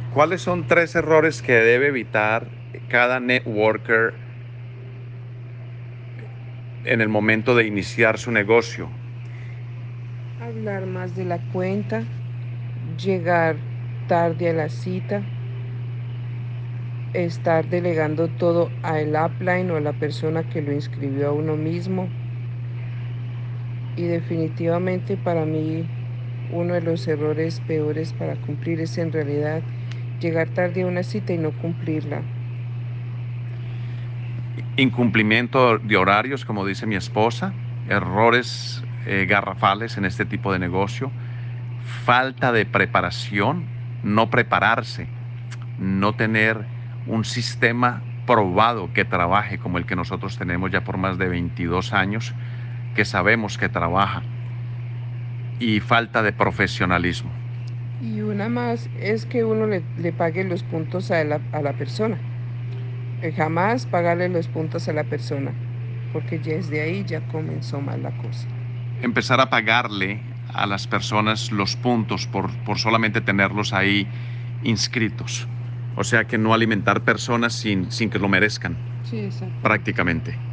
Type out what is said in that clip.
¿Cuáles son 3 errores que debe evitar cada networker en el momento de iniciar su negocio? Hablar más de la cuenta, llegar tarde a la cita, estar delegando todo al upline o a la persona que lo inscribió a uno mismo. Y definitivamente para mí uno de los errores peores para cumplir es en realidad llegar tarde a una cita y no cumplirla. Incumplimiento de horarios, como dice mi esposa, errores garrafales en este tipo de negocio, falta de preparación, no prepararse, no tener un sistema probado que trabaje como el que nosotros tenemos ya por más de 22 años, que sabemos que trabaja, y falta de profesionalismo. Y una más es que uno le pague los puntos a la persona. Jamás pagarle los puntos a la persona, porque ya desde ahí ya comenzó mal la cosa. Empezar a pagarle a las personas los puntos por solamente tenerlos ahí inscritos. O sea que no alimentar personas sin que lo merezcan, Sí, exactamente. prácticamente.